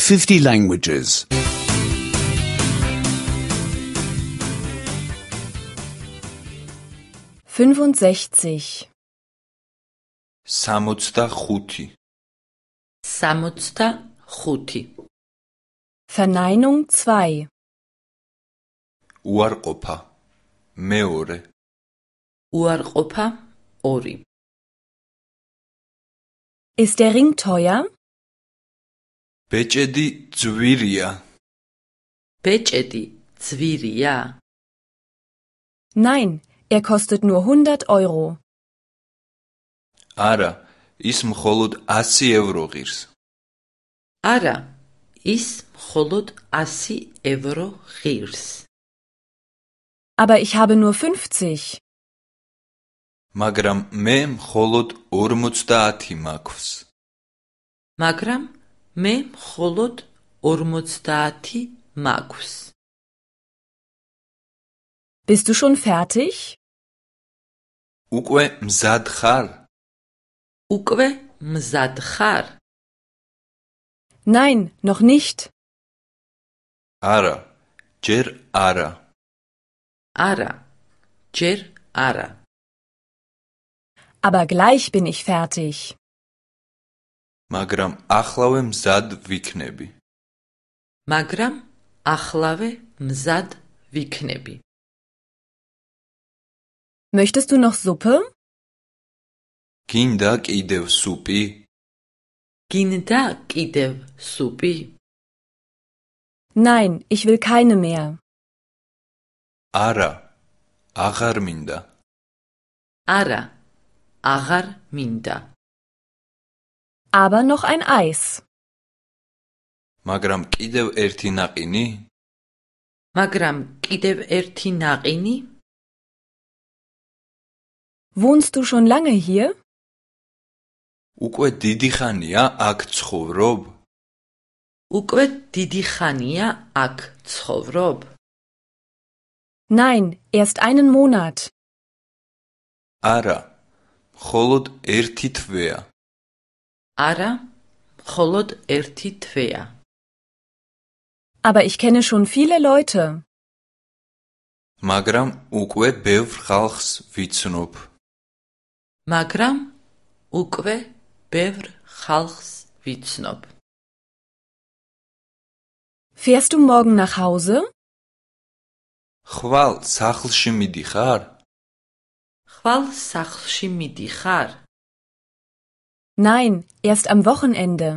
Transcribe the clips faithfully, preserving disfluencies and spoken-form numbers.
fifty languages. fünfundsechzig. სამოცდახუთი. სამოცდახუთი. Verneinung zwei. უარყოფა. მეორე. უარყოფა ორი. Ist der Ring teuer? ბეჭედი ძვირია. ბეჭედი ძვირია? Nein, er kostet nur hundert Euro. არა, ის მხოლოდ ასი ევრო ღირს. არა, ის მხოლოდ ასი ევრო ღირს. Aber ich habe nur fünfzig. მაგრამ მე მხოლოდ ორმოცდაათი მაქვს. მაგრამ მე მხოლოდ ორმოცდაათი მაქვს. Bist du schon fertig? უკვე მზად ხარ? უკვე მზად ხარ? Nein, noch nicht. არა, ჯერ არა. არა, ჯერ არა. Aber gleich bin ich fertig. მაგრამ ახლავე მზად ვიქნები. მაგრამ ახლავე მზად ვიქნები. Möchtest du noch Suppe? გინდა კიდევ სუპი? გინდა კიდევ სუპი? Nein, ich will keine mehr. არა, აღარ მინდა. არა, აღარ მინდა. Aber noch ein Eis. მაგრამ კიდევ ერთი ნაყინი? მაგრამ კიდევ ერთი ნაყინი? Wohnst du schon lange hier? უკვე დიდი ხანია აქ ცხოვრობ? უკვე დიდი ხანია აქ ცხოვრობ? Nein, erst einen Monat. არა, მხოლოდ ერთი თვეა. არა, მხოლოდ ერთი თვეა. Aber ich kenne schon viele Leute. მაგრამ უკვე ბევრ ხალხს ვიცნობ. მაგრამ უკვე ბევრ ხალხს ვიცნობ. Fährst du morgen nach Hause? ხვალ სახლში მიდიხარ? ხვალ სახლში მიდიხარ? Nein, erst am Wochenende.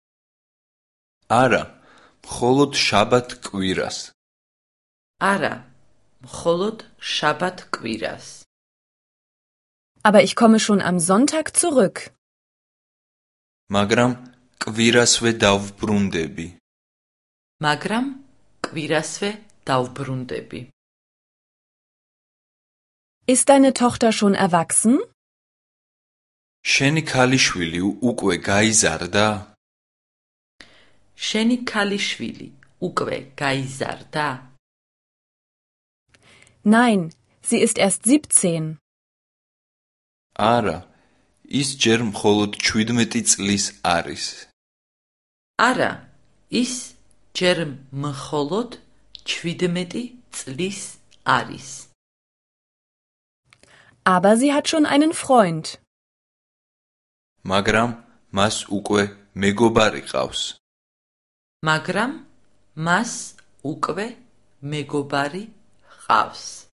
არა, მხოლოდ შაბათ კვირას. არა, მხოლოდ შაბათ კვირას. Aber ich komme schon am Sonntag zurück. მაგრამ კვირასვე დავბრუნდები. მაგრამ კვირასვე დავბრუნდები. Ist deine Tochter schon erwachsen? შენი ქალიშვილი უკვე გაიზარდა? შენი ქალიშვილი უკვე გაიზარდა? Nein, sie ist erst siebzehn. არა, ის ჯერ მხოლოდ შვიდმეტი წლის არის. არა, ის ჯერ მხოლოდ შვიდმეტი წლის არის. Aber sie hat schon einen Freund. მაგრამ მას უკვე მეგობარი ყავს. მაგრამ მას უკვე მეგობარი ჰყავს.